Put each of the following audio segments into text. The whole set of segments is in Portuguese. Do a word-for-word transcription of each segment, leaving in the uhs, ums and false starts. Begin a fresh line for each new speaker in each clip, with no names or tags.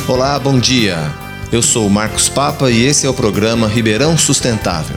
Olá, bom dia. Eu sou o Marcos Papa e esse é o programa Ribeirão Sustentável.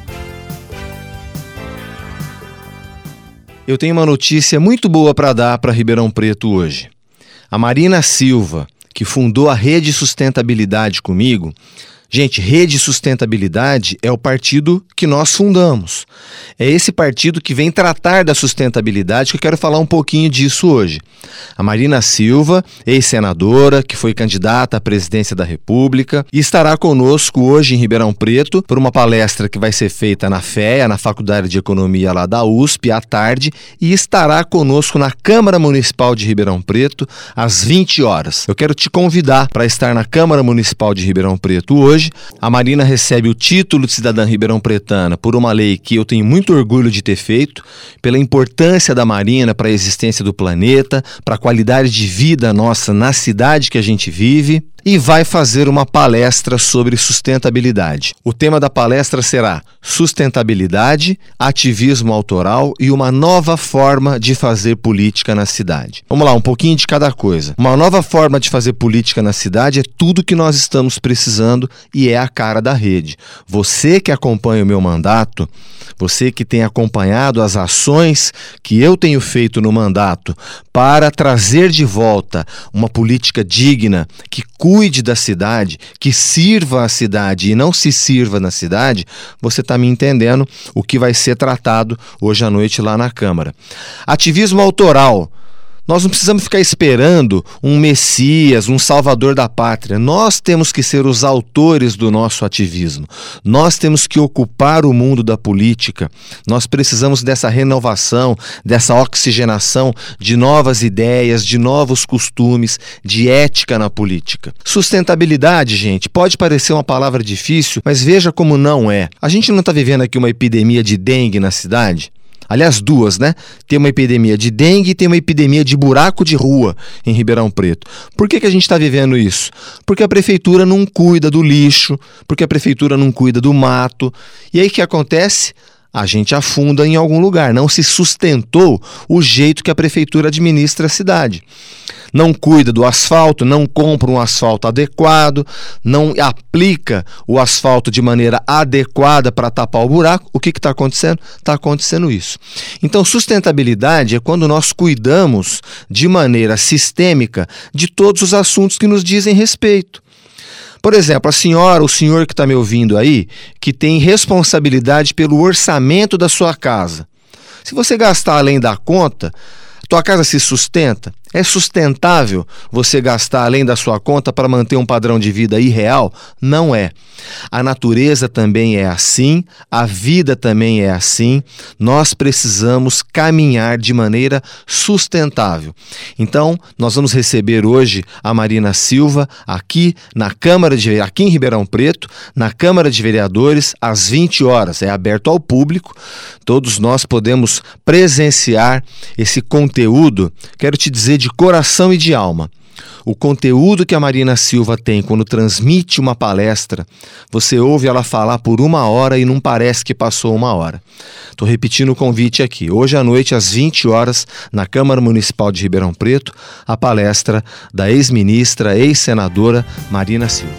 Eu tenho uma notícia muito boa para dar para Ribeirão Preto hoje. A Marina Silva, que fundou a Rede Sustentabilidade comigo, gente, Rede Sustentabilidade é o partido que nós fundamos. É esse partido que vem tratar da sustentabilidade, que eu quero falar um pouquinho disso hoje. A Marina Silva, ex-senadora, que foi candidata à presidência da República, e estará conosco hoje em Ribeirão Preto por uma palestra que vai ser feita na F E A, na Faculdade de Economia lá da U S P, à tarde, e estará conosco na Câmara Municipal de Ribeirão Preto às vinte horas. Eu quero te convidar para estar na Câmara Municipal de Ribeirão Preto hoje. A Marina recebe o título de cidadã ribeirão-pretana por uma lei que eu tenho muito orgulho de ter feito, pela importância da Marina para a existência do planeta, para a qualidade de vida nossa na cidade que a gente vive, e vai fazer uma palestra sobre sustentabilidade. O tema da palestra será sustentabilidade, ativismo autoral e uma nova forma de fazer política na cidade. Vamos lá, um pouquinho de cada coisa. Uma nova forma de fazer política na cidade é tudo que nós estamos precisando e é a cara da rede. Você que acompanha o meu mandato, você que tem acompanhado as ações que eu tenho feito no mandato para trazer de volta uma política digna, que cuide da cidade, que sirva a cidade e não se sirva na cidade, você está me entendendo o que vai ser tratado hoje à noite lá na Câmara. Ativismo autoral. Nós não precisamos ficar esperando um Messias, um salvador da pátria. Nós temos que ser os autores do nosso ativismo. Nós temos que ocupar o mundo da política. Nós precisamos dessa renovação, dessa oxigenação de novas ideias, de novos costumes, de ética na política. Sustentabilidade, gente, pode parecer uma palavra difícil, mas veja como não é. A gente não está vivendo aqui uma epidemia de dengue na cidade? Aliás, duas, né? Tem uma epidemia de dengue e tem uma epidemia de buraco de rua em Ribeirão Preto. Por que que a gente está vivendo isso? Porque a prefeitura não cuida do lixo, porque a prefeitura não cuida do mato. E aí o que acontece? A gente afunda em algum lugar. Não se sustentou o jeito que a prefeitura administra a cidade. Não cuida do asfalto, não compra um asfalto adequado, não aplica o asfalto de maneira adequada para tapar o buraco. O que está acontecendo? Está acontecendo isso. Então, sustentabilidade é quando nós cuidamos de maneira sistêmica de todos os assuntos que nos dizem respeito. Por exemplo, a senhora, o senhor que está me ouvindo aí, que tem responsabilidade pelo orçamento da sua casa. Se você gastar além da conta, tua casa se sustenta? É sustentável você gastar além da sua conta para manter um padrão de vida irreal? Não é. A natureza também é assim, a vida também é assim. Nós precisamos caminhar de maneira sustentável. Então, nós vamos receber hoje a Marina Silva aqui na Câmara de aqui em Ribeirão Preto, na Câmara de Vereadores, às vinte horas. É aberto ao público. Todos nós podemos presenciar esse conteúdo. Quero te dizer de coração e de alma. O conteúdo que a Marina Silva tem quando transmite uma palestra, você ouve ela falar por uma hora e não parece que passou uma hora. Estou repetindo o convite aqui. Hoje à noite, às vinte horas, na Câmara Municipal de Ribeirão Preto, a palestra da ex-ministra, ex-senadora Marina Silva.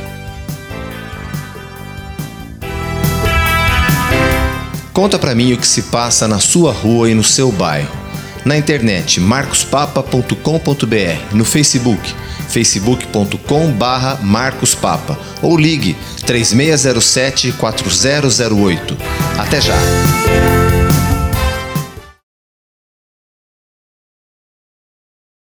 Conta para mim o que se passa na sua rua e no seu bairro. Na internet, marcos papa ponto com ponto b r, no Facebook, facebook ponto com barra marcos papa, ou ligue três seis zero sete, quatro zero zero oito. Até já!